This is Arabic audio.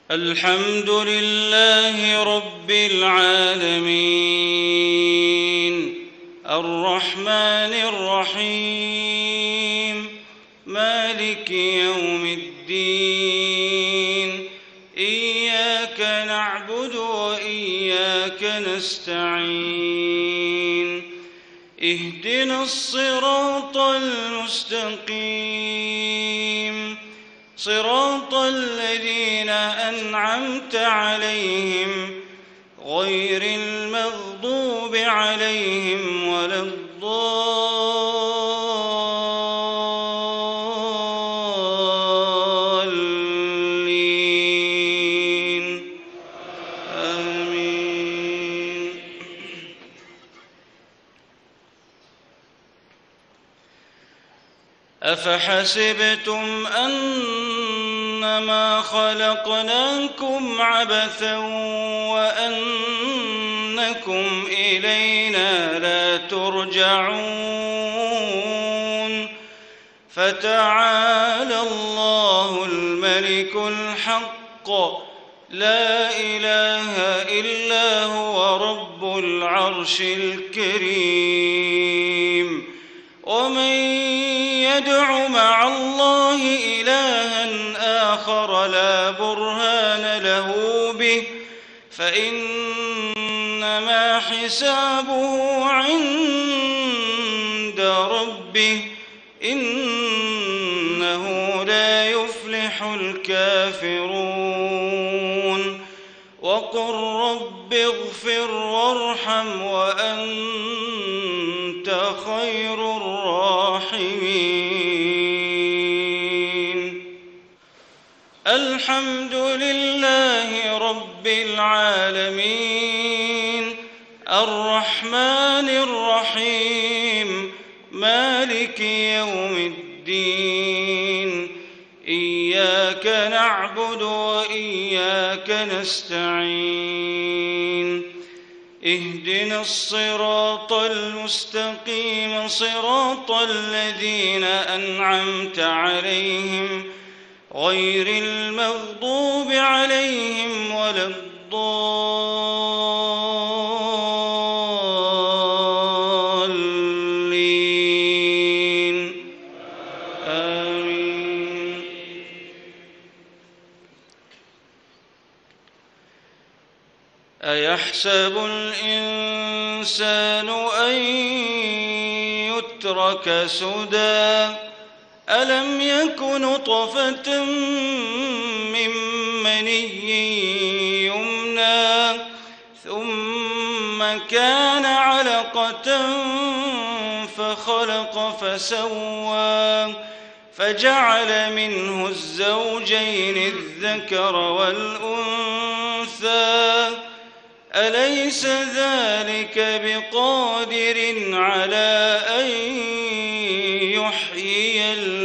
الحمد لله رب العالمين الرحمن الرحيم مالك يوم الدين إياك نعبد وإياك نستعين اهدنا الصراط المستقيم صراط الذين أنعمت عليهم غير المغضوب عليهم ولا الضالين آمين. أفحسبتم أنما خلقناكم عبثا وأنكم إلينا لا ترجعون فتعالى الله الملك الحق لا إله إلا هو رب العرش الكريم. ومن يدع مع الله إلها آخر لا برهان له به فإنما حسابه عند ربه إنه لا يفلح الكافرون. وقل رب اغفر وارحم وأنت خير الراحمين. الحمد لله رب العالمين الرحمن الرحيم مالك يوم الدين إياك نعبد وإياك نستعين اهدنا الصراط المستقيم صراط الذين أنعمت عليهم غير المغضوب عليهم ولا الضالين آمين. أيحسب الإنسان أن يترك سدى ألم يك نطفة من مني يمنى ثم كان علقة فخلق فسوى فجعل منه الزوجين الذكر والأنثى أليس ذلك بقادر على أن يحيي